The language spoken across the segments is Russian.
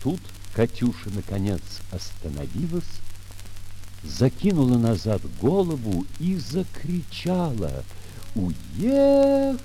Тут Катюша, наконец, остановилась, закинула назад голову и закричала: «Уехал!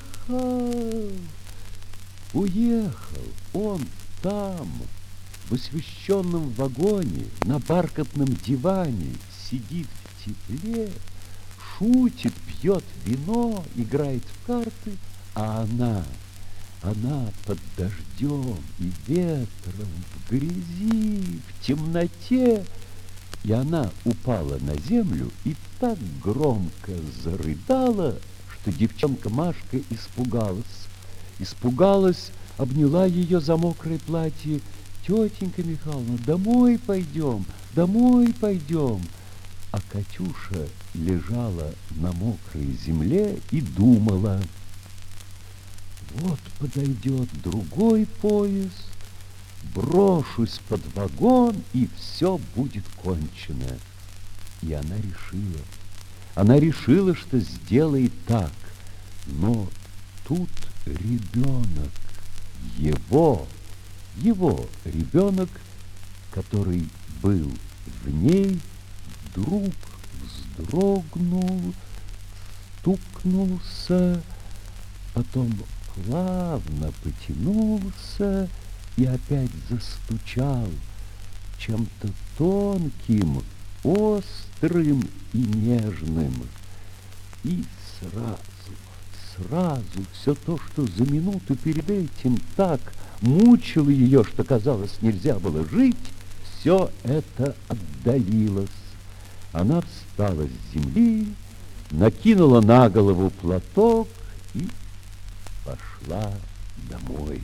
Уехал! Он там, в освещенном вагоне, на бархатном диване, сидит в тепле, шутит, пьет вино, играет в карты, а она под дождем и ветром, в грязи, в темноте». И она упала на землю и так громко зарыдала, что девчонка Машка испугалась, обняла ее за мокрое платье. «Тетенька Михайловна, домой пойдем, домой пойдем». А Катюша лежала на мокрой земле и думала: вот подойдет другой поезд, брошусь под вагон, и все будет кончено. И она решила, что сделает так. Но тут ребенок, его ребенок, который был в ней, вдруг вздрогнул, стукнулся, потом плавно потянулся и опять застучал чем-то тонким, острым и нежным. И сразу все то, что за минуту перед этим так мучило ее, что, казалось, нельзя было жить, все это отдалилось. Она встала с земли, накинула на голову платок и пошла домой.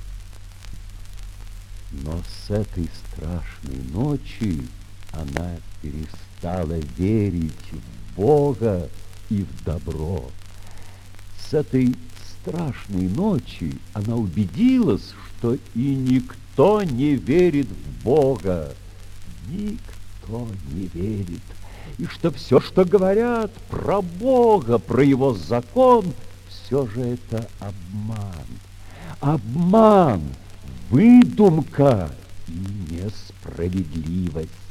Но с этой страшной ночи она перестала верить в Бога и в добро. С этой страшной ночи она убедилась, что и никто не верит в Бога, никто не верит, и что все, что говорят про Бога, про его закон, все же это обман, выдумка и несправедливость.